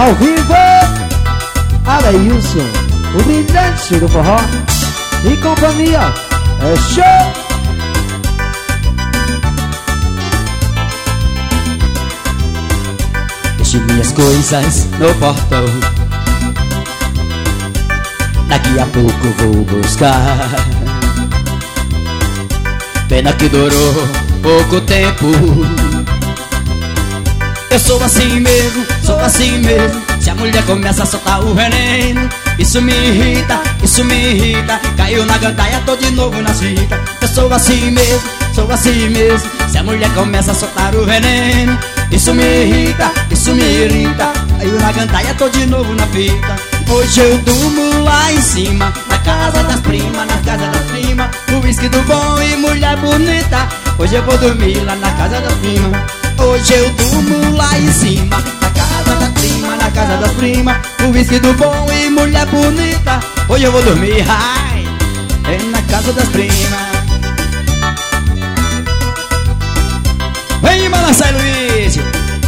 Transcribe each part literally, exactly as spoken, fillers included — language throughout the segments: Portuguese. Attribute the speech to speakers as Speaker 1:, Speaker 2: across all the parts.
Speaker 1: Ao vivo, Aleilson, o brilhante do forró e companhia, é show!
Speaker 2: Deixe minhas coisas no portão, daqui a pouco vou buscar. Pena que durou pouco tempo. Eu sou assim mesmo, sou assim mesmo. Se a mulher começa a soltar o veneno, isso me irrita, isso me irrita. Caiu na gandaia, tô de novo na fita. Eu sou assim mesmo, sou assim mesmo. Se a mulher começa a soltar o veneno, isso me irrita, isso me irrita. Caiu na gandaia, tô de novo na fita. Hoje eu durmo lá em cima, na casa das primas, na casa das primas. O whisky do bom e mulher bonita. Hoje eu vou dormir lá na casa das primas. Hoje eu durmo lá em cima, na casa das primas, na casa das primas. O whisky do bom e mulher bonita. Hoje eu vou dormir, ai, é na casa das primas. Vem, Marcelo Luiz!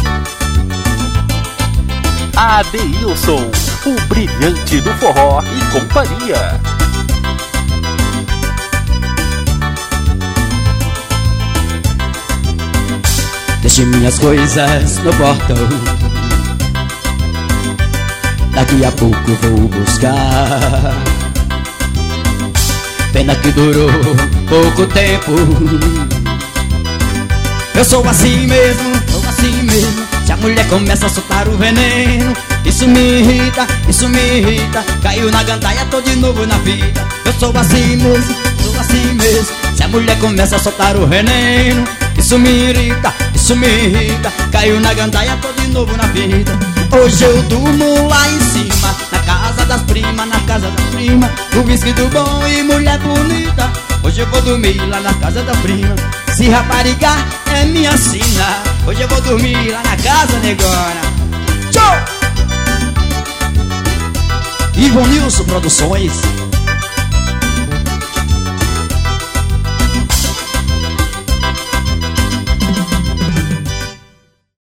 Speaker 3: Adeilson, o brilhante do forró e companhia.
Speaker 2: Deixe minhas coisas no portão, daqui a pouco vou buscar. Pena que durou pouco tempo. Eu sou assim mesmo, sou assim mesmo. Se a mulher começa a soltar o veneno, isso me irrita, isso me irrita. Caiu na gandaia, tô de novo na fita. Eu sou assim mesmo, sou assim mesmo. Se a mulher começa a soltar o veneno, isso me irrita, isso me irrita. Caiu na gandaia, tô de novo na fita. Hoje eu durmo lá em cima, na casa das primas, na casa das primas. O whisky do bom e mulher bonita. Hoje eu vou dormir lá na casa da prima. Se rapariga é minha sina, hoje eu vou dormir lá na casa negona. Tchau! Ivonilson Produções.